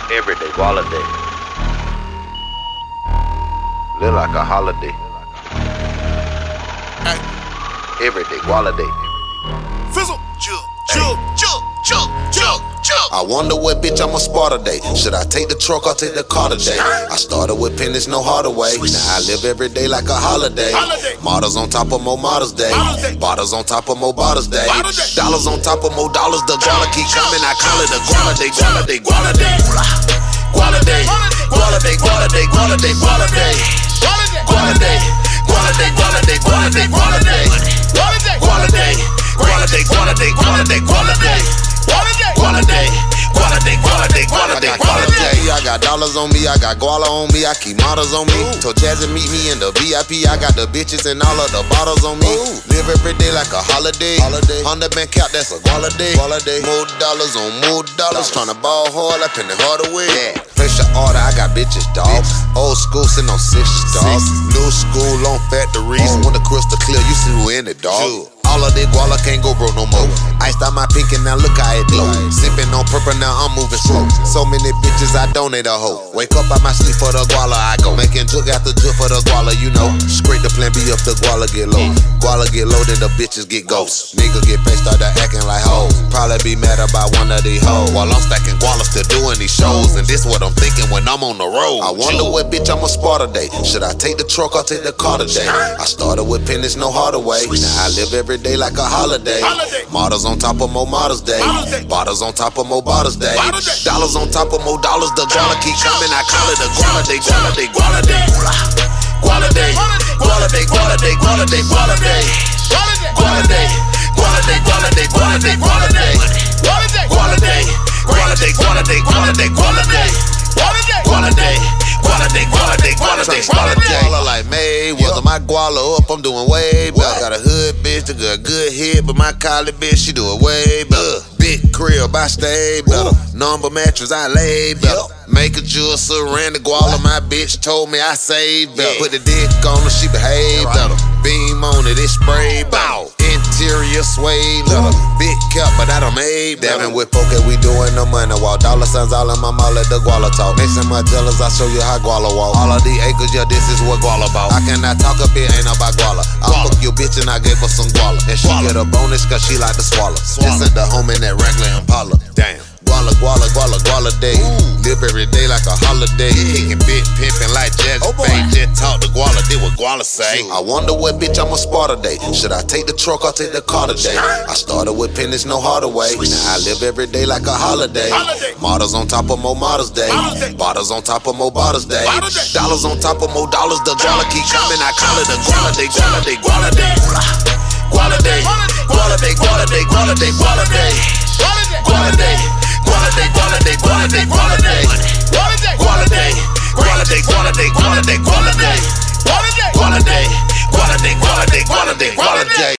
Everyday holiday. Live like a holiday. Everyday holiday. Fizzle. I wonder what bitch I'ma spar today. Should I take the truck or take the car today? I started with pennies, no harder way. Now I live every day like a holiday. Models on top of more Models Day. Bottles on top of more Bottles Day. Dollars on top of more dollars. The guala keep coming. I call it a guala day, guala day, guala day. Guala day, guala day, guala day, guala day, guala day. Guala day, guala day, guala day, guala day, guala day. Guala day, guala day, guala day, guala day, guala day. Guala day, guala day, guala day, guala day, guala day. I got dollars on me, I got guala on me, I keep models on me. Told Jazzy meet me in the VIP, I got the bitches and all of the bottles on me. Live every day like a holiday. 100 bank out, that's a guala day. More dollars on more dollars, tryna ball hard, I penny harder way. Place your order, I got bitches, dog. Old school sitting on 6 stars. New school on factories. When the crystal clear, you see who in it, dog. All of that guala can't go broke no more. Iced out my pinky, now look how it glow. Sipping on purple, now I'm moving slow. So many bitches, I donate a hoe. Wake up out my sleep for the guala, I go. Making jug after jug for the guala, you know. Scrape the plan B up, the guala get low. Guala get low, then the bitches get ghosts. Nigga get paid, start acting like hoes. Probably be mad about one of these hoes. While I'm stacking guala, still doing these shows. And this what I'm thinking when I'm on the road. I wonder what bitch I'ma spar today. Should I take the truck or take the car today? I started with pennies, no harder way. Now I live every day like a holiday. Models on top of more Models Day. Bottles on top of more Bottles Day. Dollars on top of more dollars. The guala keep coming. I call it a guala day, guala day, guala day. Guala day, guala day, guala day, guala day, guala day. Guala day, guala day, guala day, guala day, guala day. Guala day, guala day, guala day, guala day, guala day. Guala day, guala day, guala day, guala day, guala day. Guala like Mayweather, my guala up, I'm doing way better. Got a hood bitch that got a good hit, but my collie bitch, she do it way better. Big crib, I stay better. Number mattress, I lay better. Make a jewel, surrender guala, my bitch told me I save better. Put the dick on her, she behave better. Beam on it, it spray better. Interior suede leather. Big cup, but I done made better. Damn, with folk we doing the money walk. Dollar signs all in my mouth, let the guala talk. Mixing my jealous, I show you how guala walk. All of the acres, yeah, this is what guala about. I cannot talk up here, ain't about guala. I fuck your bitch and I gave her some guala. And she get a bonus cause she like to swallow. This ain't the home in that regular Impala. Damn. Guala, guala, guala, guala day. Live every day like a holiday. Kicking big pimpin' like Jazzy Faye. Just talk to guala, did what guala say. I wonder what bitch I'ma spar today. Should I take the truck or take the car today? I started with pennies, no harder way. Now I live every day like a holiday. Models on top of more Models Day. Bottles on top of more Bottles Day. Dollars on top of more dollars. The guala keep coming. I call it a guala day, guala day, guala day. Guala day, guala day, guala day, guala day, guala day. Guala day, guala day, guala day, guala day, guala day. Guala day, guala day, guala day, guala day, guala day. Guala day, guala day, guala day, guala day, guala day, guala day.